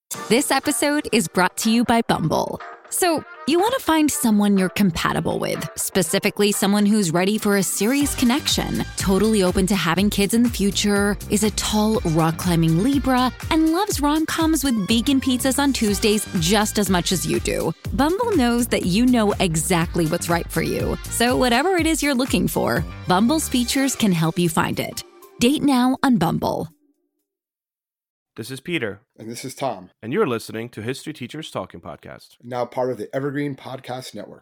This episode is brought to you by Bumble. So, you want to find someone you're compatible with, specifically someone who's ready for a serious connection, totally open to having kids in the future, is a tall, rock-climbing Libra, and loves rom-coms with vegan pizzas on Tuesdays just as much as you do. Bumble knows that you know exactly what's right for you. So whatever it is you're looking for, Bumble's features can help you find it. Date now on Bumble. This is Peter. And this is Tom. And you're listening to History Teachers Talking Podcast. Now part of the Evergreen Podcast Network.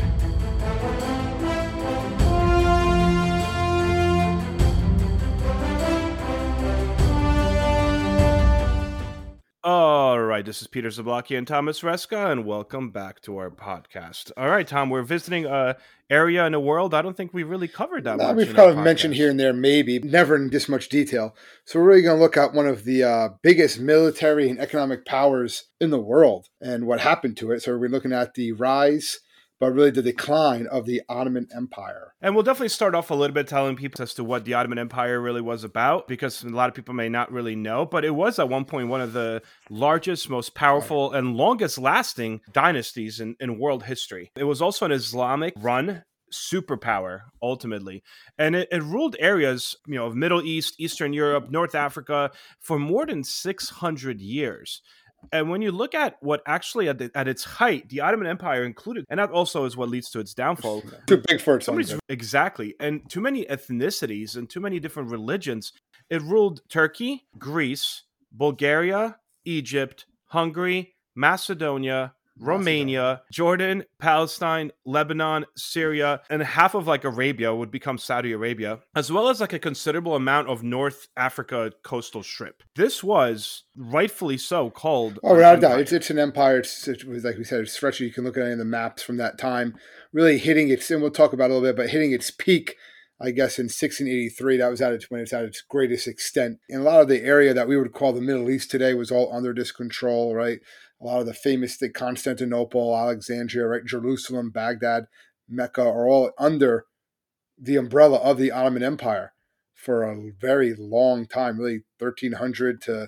All right, this is Peter Zablocki and Thomas Reska, and welcome back to our podcast. All right, Tom, we're visiting an area in the world I don't think we really covered that much. We've kind of mentioned here and there, maybe, never in this much detail. So we're really going to look at one of the biggest military and economic powers in the world and what happened to it. So we're looking at the rise, but really the decline of the Ottoman Empire. And we'll definitely start off a little bit telling people as to what the Ottoman Empire really was about, because a lot of people may not really know, but it was at one point one of the largest, most powerful, and longest lasting dynasties in world history. It was also an Islamic-run superpower, ultimately. And it ruled areas, of Middle East, Eastern Europe, North Africa for more than 600 years. And when you look at what actually at its height, the Ottoman Empire included, and that also is what leads to its downfall. Too big for its own. Exactly. And too many ethnicities and too many different religions. It ruled Turkey, Greece, Bulgaria, Egypt, Hungary, Macedonia, Romania, Jordan, Palestine, Lebanon, Syria, and half of Arabia would become Saudi Arabia, as well as a considerable amount of North Africa coastal strip. This was rightfully so called. Oh, without a doubt, it's an empire. It was, like we said, it's stretchy. You can look at any of the maps from that time, really hitting its, and we'll talk about it a little bit, but hitting its peak, I guess, in 1683. That was when it's at its greatest extent. And a lot of the area that we would call the Middle East today was all under this control, right? A lot of the famous Constantinople, Alexandria, right, Jerusalem, Baghdad, Mecca are all under the umbrella of the Ottoman Empire for a very long time, really 1300 till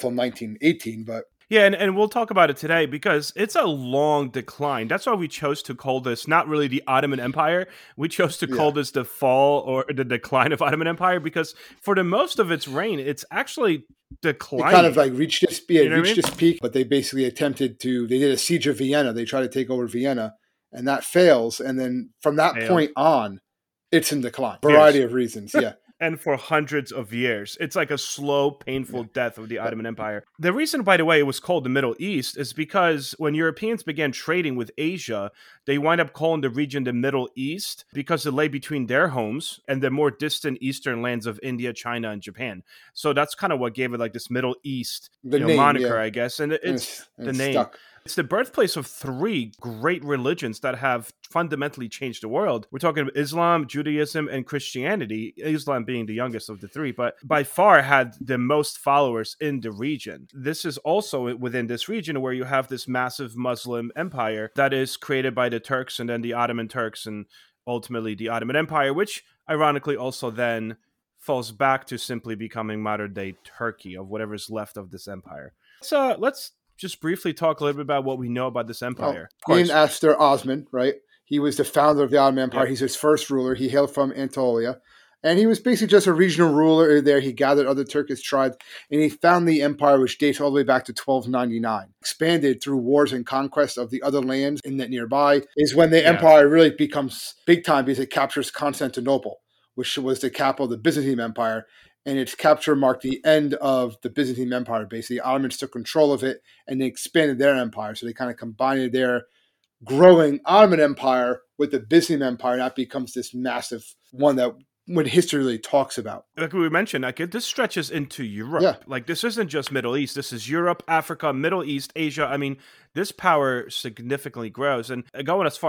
1918. But yeah, and we'll talk about it today because it's a long decline. That's why we chose to call this not really the Ottoman Empire. We chose to call this the fall or the decline of Ottoman Empire because for the most of its reign, it's actually declining. It kind of reached its peak, but they basically they did a siege of Vienna. They tried to take over Vienna, and that fails. And then from that point on, it's in decline. Variety of reasons, yeah. And for hundreds of years. It's like a slow, painful death of the Ottoman Empire. The reason, by the way, it was called the Middle East is because when Europeans began trading with Asia, they wind up calling the region the Middle East because it lay between their homes and the more distant eastern lands of India, China, and Japan. So that's kind of what gave it this Middle East moniker, I guess. And it's the name. Stuck. It's the birthplace of three great religions that have fundamentally changed the world. We're talking about Islam, Judaism, and Christianity, Islam being the youngest of the three, but by far had the most followers in the region. This is also within this region where you have this massive Muslim empire that is created by the Turks and then the Ottoman Turks and ultimately the Ottoman Empire, which ironically also then falls back to simply becoming modern-day Turkey of whatever's left of this empire. So let's just briefly talk a little bit about what we know about this empire. Queen Aster Osman, right? He was the founder of the Ottoman Empire. Yep. He's its first ruler. He hailed from Anatolia. And he was basically just a regional ruler there. He gathered other Turkish tribes, and he found the empire, which dates all the way back to 1299. Expanded through wars and conquest of the other lands in that nearby is when the empire really becomes big time because it captures Constantinople, which was the capital of the Byzantine Empire. And its capture marked the end of the Byzantine Empire. Basically, the Ottomans took control of it, and they expanded their empire. So they kind of combined their growing Ottoman Empire with the Byzantine Empire, and that becomes this massive one that when history really talks about. Like we mentioned, this stretches into Europe. Yeah. This isn't just Middle East. This is Europe, Africa, Middle East, Asia. I mean, this power significantly grows. And going as far as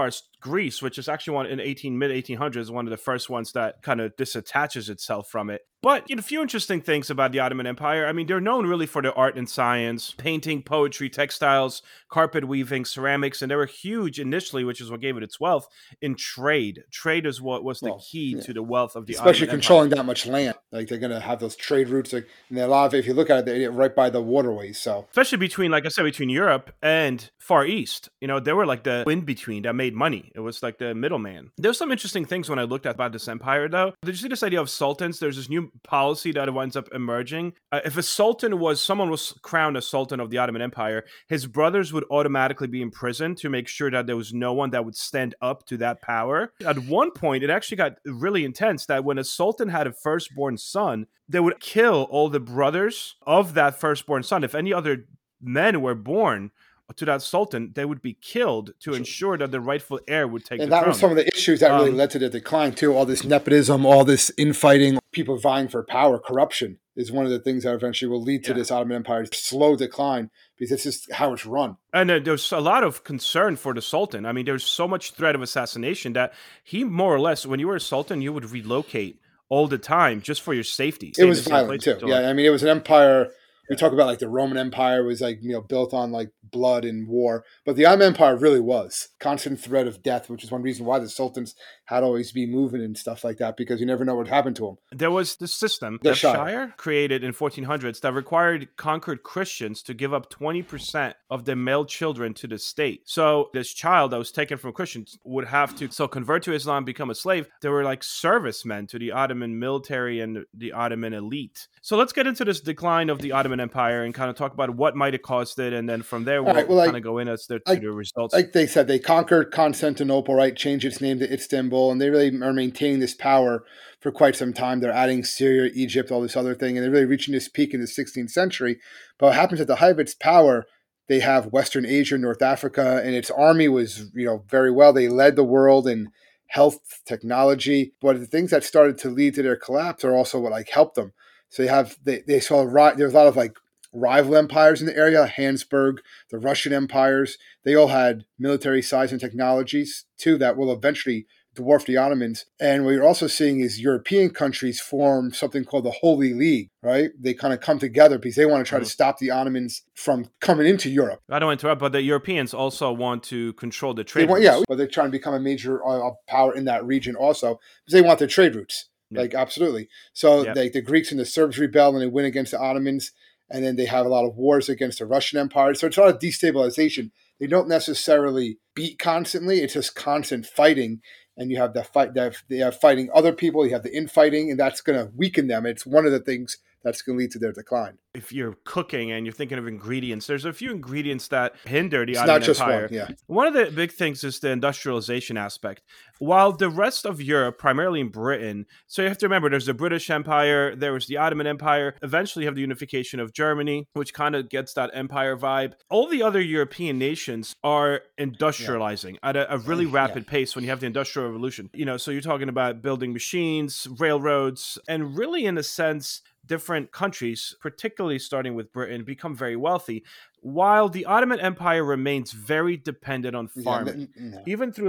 Greece, which is actually one in mid 1800s, one of the first ones that kind of disattaches itself from it. But a few interesting things about the Ottoman Empire. I mean, they're known really for their art and science, painting, poetry, textiles, carpet weaving, ceramics, and they were huge initially, which is what gave it its wealth, in trade. Trade is what was the key to the wealth of the especially Ottoman controlling Empire. that much land. Like they're going to have those trade routes. Like, and a lot of it, if you look at it, they're right by the waterways. So Especially between, like I said, between Europe and Far East. They were like the in-between that made money. It was like the middleman. There's some interesting things when I looked at about this empire, though. Did you see this idea of sultans? There's this new policy that winds up emerging. If someone was crowned a sultan of the Ottoman Empire, his brothers would automatically be imprisoned to make sure that there was no one that would stand up to that power. At one point, it actually got really intense that when a sultan had a firstborn son, they would kill all the brothers of that firstborn son. If any other men were born to that sultan, they would be killed to ensure that the rightful heir would take the throne. And that was some of the issues that really led to the decline too. All this nepotism, all this infighting, people vying for power, corruption is one of the things that eventually will lead to this Ottoman Empire's slow decline, because this is how it's run. And there's a lot of concern for the sultan. I mean, there's so much threat of assassination that he more or less, when you were a sultan, you would relocate all the time just for your safety. It was violent too. Yeah, I mean, it was an empire. We talk about like the Roman Empire was like, built on like blood and war. But the Ottoman Empire really was constant threat of death, which is one reason why the sultans had always be moving and stuff like that, because you never know what happened to them. There was this system, the Shire, created in 1400s that required conquered Christians to give up 20% of their male children to the state. So this child that was taken from Christians would have to convert to Islam, become a slave. They were like servicemen to the Ottoman military and the Ottoman elite. So let's get into this decline of the Ottoman Empire and kind of talk about what might have caused it, and then from there we'll kind of go in to the results. Like they said, they conquered Constantinople, right? Changed its name to Istanbul, and they really are maintaining this power for quite some time. They're adding Syria, Egypt, all this other thing, and they're really reaching this peak in the 16th century. But what happens at the height of its power? They have Western Asia, North Africa, and its army was, very well. They led the world in health, technology. But the things that started to lead to their collapse are also what helped them. So they saw there's a lot of rival empires in the area, Habsburg, the Russian empires. They all had military size and technologies too that will eventually dwarf the Ottomans. And what you're also seeing is European countries form something called the Holy League, right? They kind of come together because they want to try to stop the Ottomans from coming into Europe. I don't interrupt, but the Europeans also want to control the trade routes. But they're trying to become a major power in that region also, because they want their trade routes. Yeah. Absolutely. So the Greeks and the Serbs rebel and they win against the Ottomans. And then they have a lot of wars against the Russian Empire. So it's a lot of destabilization. They don't necessarily beat constantly. It's just constant fighting. And you have they have fighting other people. You have the infighting, and that's going to weaken them. It's one of the things that's going to lead to their decline. If you're cooking and you're thinking of ingredients, there's a few ingredients that hinder the Ottoman Empire. One of the big things is the industrialization aspect. While the rest of Europe, primarily in Britain, so you have to remember there's the British Empire, there was the Ottoman Empire, eventually you have the unification of Germany, which kind of gets that empire vibe. All the other European nations are industrializing at a really rapid pace when you have the Industrial Revolution. So you're talking about building machines, railroads, and really in a sense, different countries, particularly starting with Britain, become very wealthy, while the Ottoman Empire remains very dependent on farming. Even through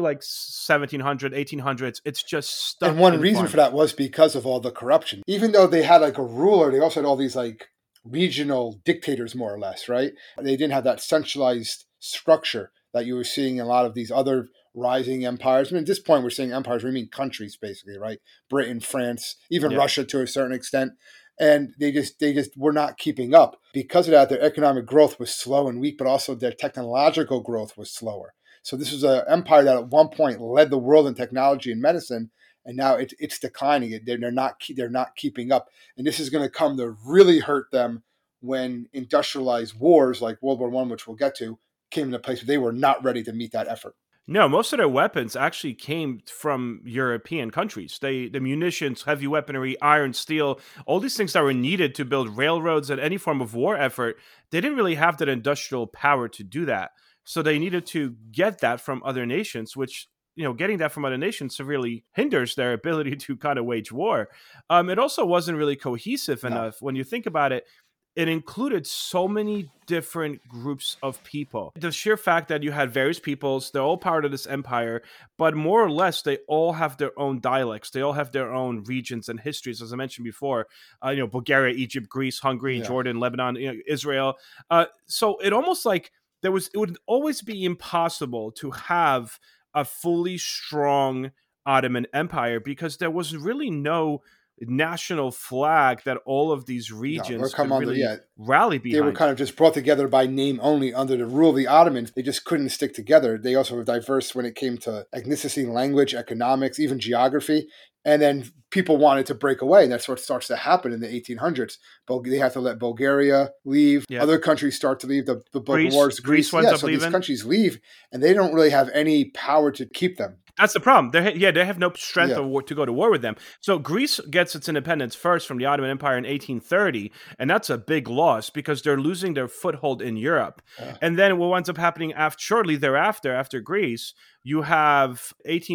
1700, 1800s, it's just stuck. And one reason for that was because of all the corruption. Even though they had a ruler, they also had all these regional dictators, more or less, right? They didn't have that centralized structure that you were seeing in a lot of these other rising empires. I mean, at this point, we're saying empires, we mean countries, basically, right? Britain, France, even Russia to a certain extent. And they just were not keeping up. Because of that, their economic growth was slow and weak, but also their technological growth was slower. So this was an empire that at one point led the world in technology and medicine, and now it's declining. They're not keeping up. And this is going to come to really hurt them when industrialized wars like World War I, which we'll get to, came into place. They were not ready to meet that effort. No, most of their weapons actually came from European countries. The munitions, heavy weaponry, iron, steel, all these things that were needed to build railroads and any form of war effort, they didn't really have that industrial power to do that. So they needed to get that from other nations, which, getting that from other nations severely hinders their ability to kind of wage war. It also wasn't really cohesive enough. When you think about it, it included so many different groups of people. The sheer fact that you had various peoples, they're all part of this empire, but more or less they all have their own dialects. They all have their own regions and histories, as I mentioned before. Bulgaria, Egypt, Greece, Hungary, Jordan, Lebanon, Israel. So it almost like it would always be impossible to have a fully strong Ottoman Empire because there was really no national flag that all of these regions could really rally behind. They were kind of just brought together by name only under the rule of the Ottomans. They just couldn't stick together. They also were diverse when it came to ethnicity, language, economics, even geography. And then people wanted to break away. And that's what starts to happen in the 1800s. They have to let Bulgaria leave. Yeah. Other countries start to leave. The Greece winds up so leaving. These countries leave, and they don't really have any power to keep them. That's the problem. They have no strength to go to war with them. So Greece gets its independence first from the Ottoman Empire in 1830, and that's a big loss because they're losing their foothold in Europe. And then what ends up happening shortly thereafter, after Greece, you have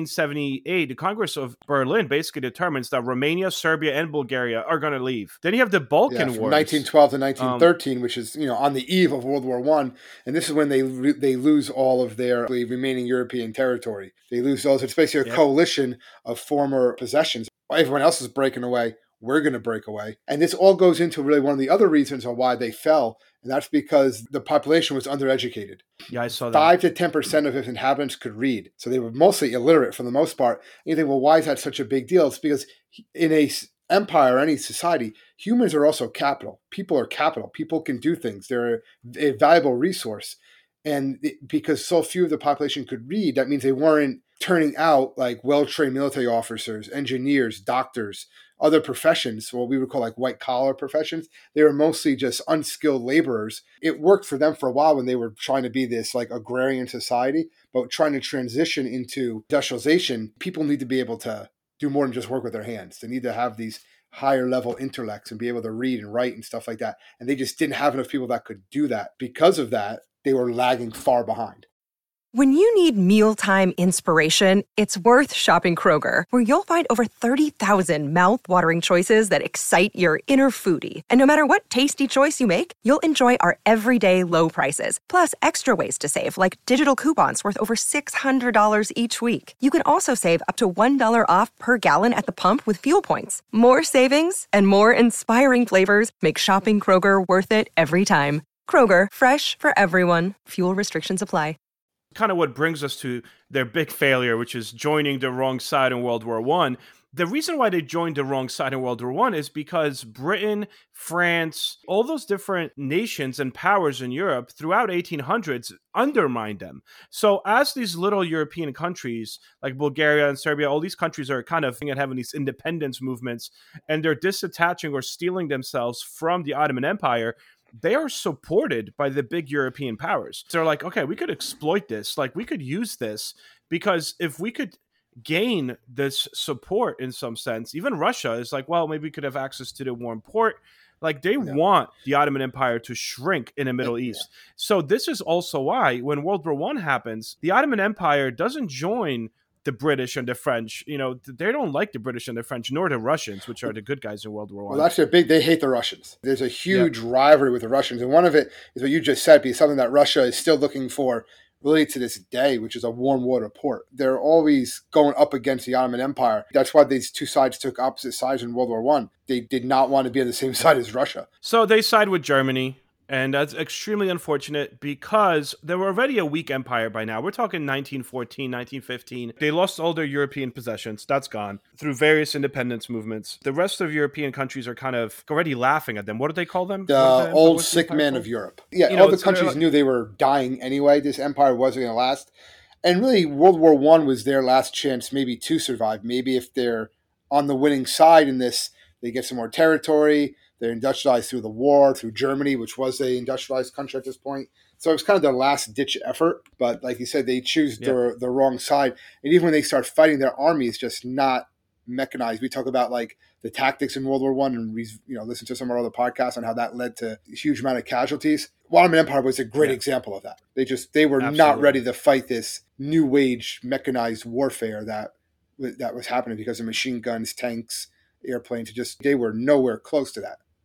1878, the Congress of Berlin basically determines that Romania, Serbia, and Bulgaria are going to leave. Then you have the Balkan Wars. From 1912 to 1913, which is on the eve of World War I. And this is when they lose all of their remaining European territory. They lose those. It's basically a coalition of former possessions. Everyone else is breaking away. We're going to break away. And this all goes into really one of the other reasons on why they fell. And that's because the population was undereducated. Yeah, I saw that. 5 to 10% of its inhabitants could read. So they were mostly illiterate for the most part. And you think, well, why is that such a big deal? It's because in a empire or any society, humans are also capital. People are capital. People can do things. They're a valuable resource. And because so few of the population could read, that means they weren't turning out like well-trained military officers, engineers, doctors, other professions, what we would call like white-collar professions. They were mostly just unskilled laborers. It worked for them for a while when they were trying to be this like agrarian society, but trying to transition into industrialization, people need to be able to do more than just work with their hands. They need to have these higher level intellects and be able to read and write and stuff like that. And they just didn't have enough people that could do that. Because of that, they were lagging far behind. When you need mealtime inspiration, it's worth shopping Kroger, where you'll find over 30,000 mouth-watering choices that excite your inner foodie. And no matter what tasty choice you make, you'll enjoy our everyday low prices, plus extra ways to save, like digital coupons worth over $600 each week. You can also save up to $1 off per gallon at the pump with fuel points. More savings and more inspiring flavors make shopping Kroger worth it every time. Kroger, fresh for everyone. Fuel restrictions apply. Kind of what brings us to their big failure, which is joining the wrong side in World War I. The reason why they joined the wrong side in World War I is because Britain, France, all those different nations and powers in Europe throughout 1800s undermined them. So as these little European countries like Bulgaria and Serbia, all these countries are kind of having these independence movements, and they're disattaching or stealing themselves from the Ottoman Empire, they are supported by the big European powers. So they're like, okay, we could exploit this. Like, we could use this, because if we could gain this support in some sense, even Russia is like, well, maybe we could have access to the warm port. Like, they want the Ottoman Empire to shrink in the Middle East. So this is also why when World War I happens, the Ottoman Empire doesn't join the British and the French. They don't like the British and the French, nor the Russians, which are the good guys in World War I. Well, that's they hate the Russians. There's a huge rivalry with the Russians. And one of it is what you just said, because something that Russia is still looking for really to this day, which is a warm water port. They're always going up against the Ottoman Empire. That's why these two sides took opposite sides in World War I. They did not want to be on the same side as Russia. So they side with Germany. And that's extremely unfortunate because they were already a weak empire by now. We're talking 1914, 1915. They lost all their European possessions. That's gone through various independence movements. The rest of European countries are kind of already laughing at them. What do they call them? The old sick men of Europe. Yeah, all the countries knew they were dying anyway. This empire wasn't going to last. And really, World War I was their last chance maybe to survive. Maybe if they're on the winning side in this, they get some more territory. They're industrialized through the war, through Germany, which was an industrialized country at this point. So it was kind of their last-ditch effort. But like you said, they choose the wrong side. And even when they start fighting, their army is just not mechanized. We talk about like the tactics in World War I, and we listen to some of our other podcasts on how that led to a huge amount of casualties. Ottoman Empire was a great example of that. They were not ready to fight this new age mechanized warfare that was happening because of machine guns, tanks, airplanes. They were nowhere close to that.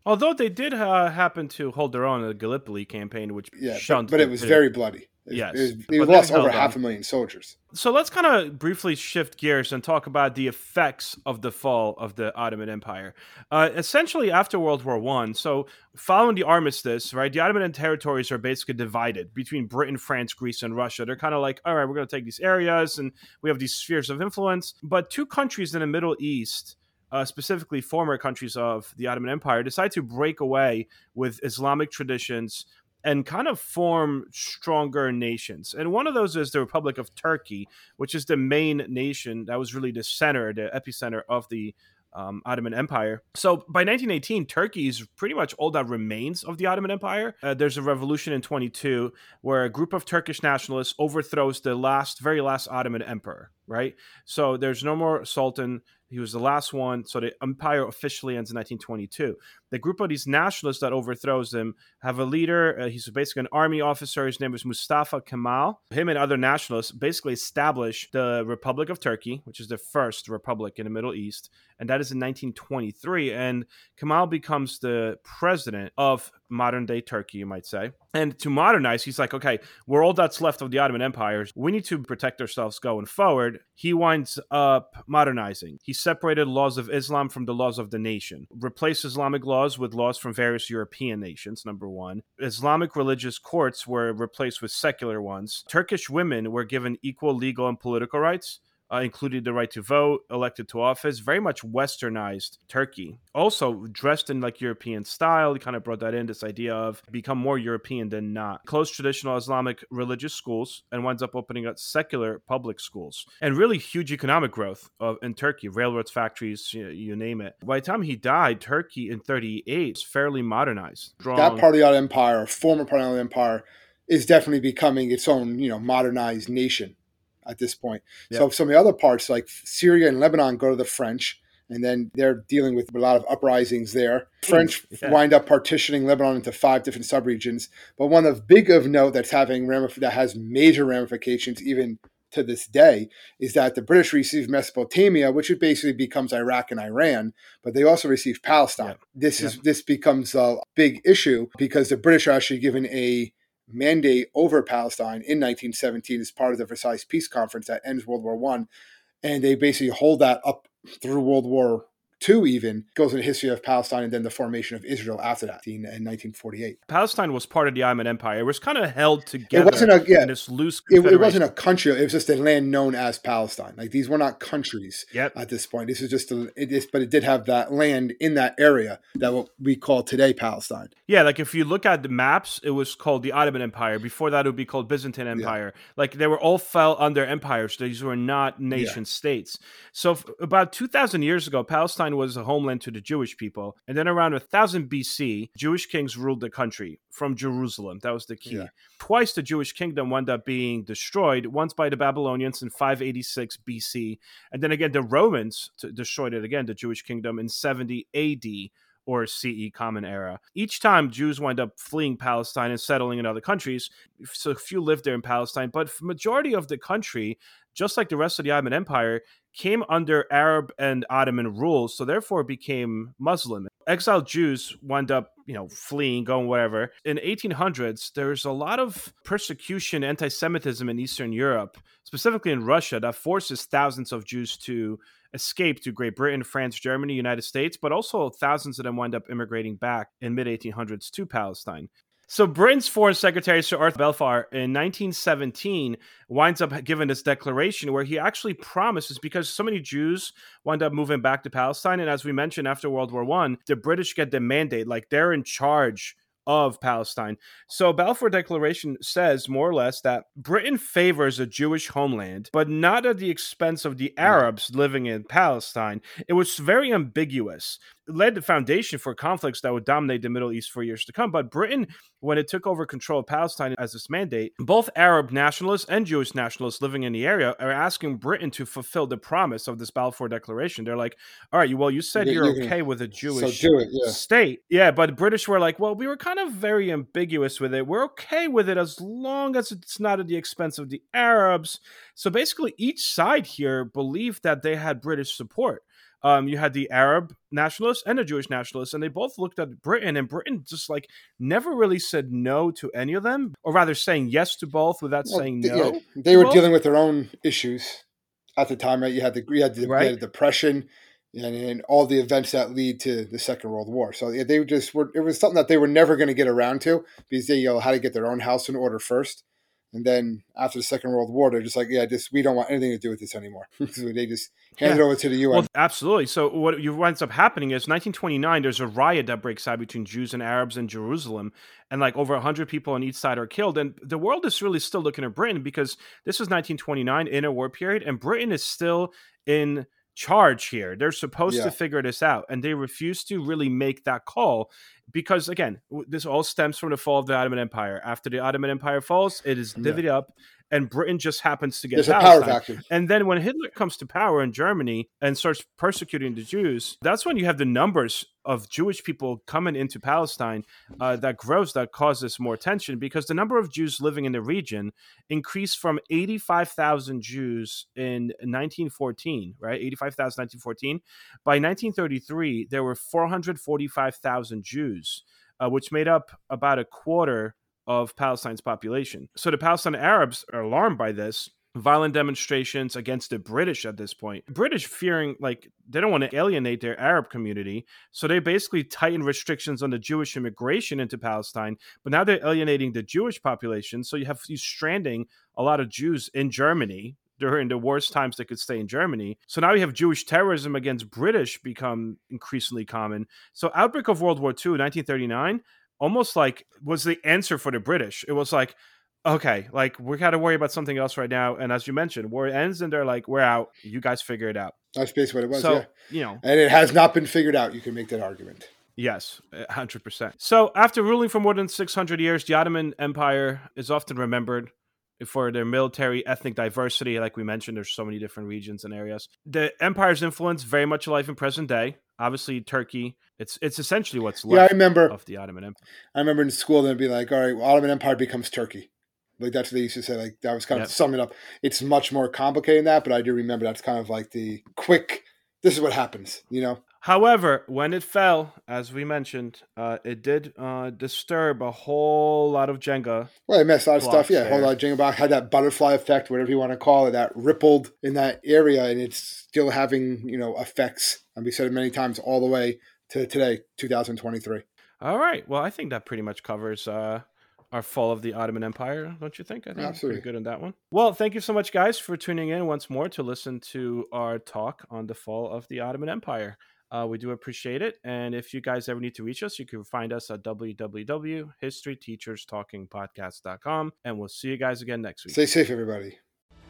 Although they did happen to hold their own in the Gallipoli campaign, which Yeah, shunned but it was very bloody. Yes, They but lost held over on. 500,000 soldiers. So let's kind of briefly shift gears and talk about the effects of the fall of the Ottoman Empire. Essentially, after World War I, so following the armistice, right, the Ottoman territories are basically divided between Britain, France, Greece, and Russia. They're kind of like, all right, we're going to take these areas, and we have these spheres of influence. But two countries in the Middle East, specifically former countries of the Ottoman Empire, decide to break away with Islamic traditions and kind of form stronger nations. And one of those is the Republic of Turkey, which is the main nation that was really the center, the epicenter of the Ottoman Empire. So by 1918, Turkey is pretty much all that remains of the Ottoman Empire. There's a revolution in 22 where a group of Turkish nationalists overthrows the very last Ottoman emperor, right? So there's no more sultan. He was the last one. So the empire officially ends in 1922. The group of these nationalists that overthrows him have a leader. He's basically an army officer. His name is Mustafa Kemal. Him and other nationalists basically establish the Republic of Turkey, which is the first republic in the Middle East. And that is in 1923. And Kemal becomes the president of modern day Turkey, you might say. And to modernize, he's like, okay, we're all that's left of the Ottoman Empire. We need to protect ourselves going forward. He winds up modernizing. He separated laws of Islam from the laws of the nation, replaced Islamic laws with laws from various European nations, number one. Islamic religious courts were replaced with secular ones. Turkish women were given equal legal and political rights, including the right to vote, elected to office, very much westernized Turkey. Also dressed in like European style, he kind of brought that in, this idea of become more European than not. Closed traditional Islamic religious schools and winds up opening up secular public schools. And really huge economic growth in Turkey, railroads, factories, you name it. By the time he died, Turkey in 38 is fairly modernized. That part of the Ottoman Empire, former part of the Empire, is definitely becoming its own, modernized nation at this point. Yep. So some of the other parts like Syria and Lebanon go to the French, and then they're dealing with a lot of uprisings there. French wind up partitioning Lebanon into 5 different subregions. But one of big of note that has major ramifications even to this day is that the British received Mesopotamia, which it basically becomes Iraq and Iran, but they also received Palestine. This becomes a big issue because the British are actually given a mandate over Palestine in 1917 as part of the Versailles Peace Conference that ends World War I. And they basically hold that up through World War II even, goes in the history of Palestine and then the formation of Israel after that in 1948. Palestine was part of the Ottoman Empire. It was kind of held together in this loose it wasn't a country. It was just a land known as Palestine. Like these were not countries at this point. This is just but it did have that land in that area that what we call today Palestine. Yeah, like if you look at the maps, it was called the Ottoman Empire. Before that, it would be called Byzantine Empire. Yeah. Like they were all fell under empires. These were not nation states. So about 2,000 years ago, Palestine was a homeland to the Jewish people. And then around 1000 BC, Jewish kings ruled the country from Jerusalem. That was the key. Yeah. Twice the Jewish kingdom wound up being destroyed, once by the Babylonians in 586 BC. And then again, the Romans destroyed it again, the Jewish kingdom, in 70 AD. Or CE, Common Era. Each time Jews wind up fleeing Palestine and settling in other countries, so few lived there in Palestine, but the majority of the country, just like the rest of the Ottoman Empire, came under Arab and Ottoman rule, so therefore became Muslim. Exiled Jews wind up, fleeing, going wherever. In 1800s, there's a lot of persecution, anti-Semitism in Eastern Europe, specifically in Russia, that forces thousands of Jews to escape to Great Britain, France, Germany, United States, but also thousands of them wind up immigrating back in mid-1800s to Palestine. So Britain's Foreign Secretary, Sir Arthur Balfour, in 1917, winds up giving this declaration where he actually promises, because so many Jews wind up moving back to Palestine, and as we mentioned, after World War I, the British get the mandate, like they're in charge of Palestine. So Balfour Declaration says more or less that Britain favors a Jewish homeland, but not at the expense of the Arabs living in Palestine. It was very ambiguous. It laid the foundation for conflicts that would dominate the Middle East for years to come. But Britain, when it took over control of Palestine as its mandate, both Arab nationalists and Jewish nationalists living in the area are asking Britain to fulfill the promise of this Balfour Declaration. They're like, all right, well, you said you're okay with a Jewish state. Yeah, but the British were like, well, we were kind of very ambiguous with it. We're okay with it as long as it's not at the expense of the Arabs. So basically, each side here believed that they had British support. You had the Arab nationalists and the Jewish nationalists, and they both looked at Britain, and Britain just like never really said no to any of them, or rather saying yes to both without saying no. Yeah, they were dealing with their own issues at the time, right? You had the Depression and all the events that lead to the Second World War. So they just were. It was something that they were never going to get around to because they had to get their own house in order first. And then after the Second World War, they're just like, we don't want anything to do with this anymore. So they just handed it over to the UN. Well, absolutely. So what ends up happening is 1929, there's a riot that breaks out between Jews and Arabs in Jerusalem. And like over 100 people on each side are killed. And the world is really still looking at Britain because this is 1929, interwar period, and Britain is still in charge here. They're supposed to figure this out, and they refuse to really make that call because, again, this all stems from the fall of the Ottoman Empire. After the Ottoman Empire falls, it is divvied up, and Britain just happens to get There's a power vacuum. And then when Hitler comes to power in Germany and starts persecuting the Jews, that's when you have the numbers of Jewish people coming into Palestine that grows, that causes more tension because the number of Jews living in the region increased from 85,000 Jews in 1914, right? 85,000 1914. By 1933, there were 445,000 Jews, which made up about a quarter of Palestine's population. So the Palestinian Arabs are alarmed by this. Violent demonstrations against the British at this point. British fearing like they don't want to alienate their Arab community. So they basically tighten restrictions on the Jewish immigration into Palestine. But now they're alienating the Jewish population. So you have you stranding a lot of Jews in Germany during the worst times they could stay in Germany. So now you have Jewish terrorism against British become increasingly common. So outbreak of World War II, 1939, almost like was the answer for the British. It was like, okay, like we got to worry about something else right now. And as you mentioned, war ends and they're like, we're out. You guys figure it out. That's basically what it was. So, you know, and it has not been figured out. You can make that argument. Yes, 100%. So after ruling for more than 600 years, the Ottoman Empire is often remembered for their military, ethnic diversity. Like we mentioned, there's so many different regions and areas. The empire's influence very much alive in present day. Obviously, Turkey, it's essentially what's left of the Ottoman Empire. I remember in school, they'd be like, all right, well, Ottoman Empire becomes Turkey. Like that's what they used to say. Like that was kind of summing up. It's much more complicated than that, but I do remember that's kind of like the quick, this is what happens, you know? However, when it fell, as we mentioned, it did disturb a whole lot of Jenga. Well, it messed a lot of stuff. Yeah, a whole lot of Jenga blocks. Had that butterfly effect, whatever you want to call it, that rippled in that area, and it's still having, you know, effects. And we said it many times all the way to today, 2023. All right. Well, I think that pretty much covers our fall of the Ottoman Empire, don't you think? I think absolutely. Pretty good on that one. Well, thank you so much, guys, for tuning in once more to listen to our talk on the fall of the Ottoman Empire. We do appreciate it. And if you guys ever need to reach us, you can find us at www.historyteacherstalkingpodcast.com. And we'll see you guys again next week. Stay safe, everybody.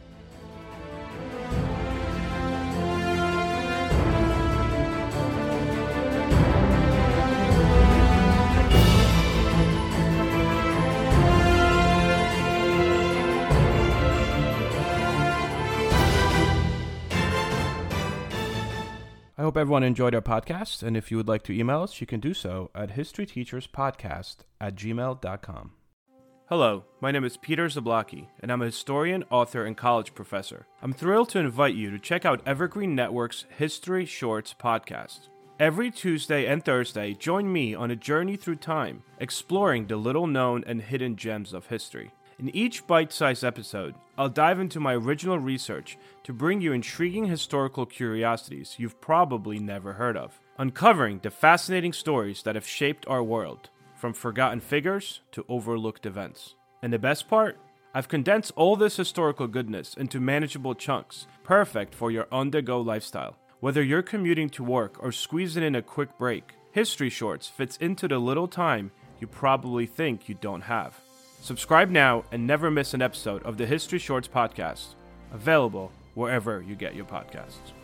I hope everyone enjoyed our podcast, and if you would like to email us, you can do so at historyteacherspodcast@gmail.com. Hello, my name is Peter Zablocki, and I'm a historian, author, and college professor. I'm thrilled to invite you to check out Evergreen Network's History Shorts podcast. Every Tuesday and Thursday, join me on a journey through time, exploring the little-known and hidden gems of history. In each bite-sized episode, I'll dive into my original research to bring you intriguing historical curiosities you've probably never heard of, uncovering the fascinating stories that have shaped our world, from forgotten figures to overlooked events. And the best part? I've condensed all this historical goodness into manageable chunks, perfect for your on-the-go lifestyle. Whether you're commuting to work or squeezing in a quick break, History Shorts fits into the little time you probably think you don't have. Subscribe now and never miss an episode of the History Shorts podcast, available wherever you get your podcasts.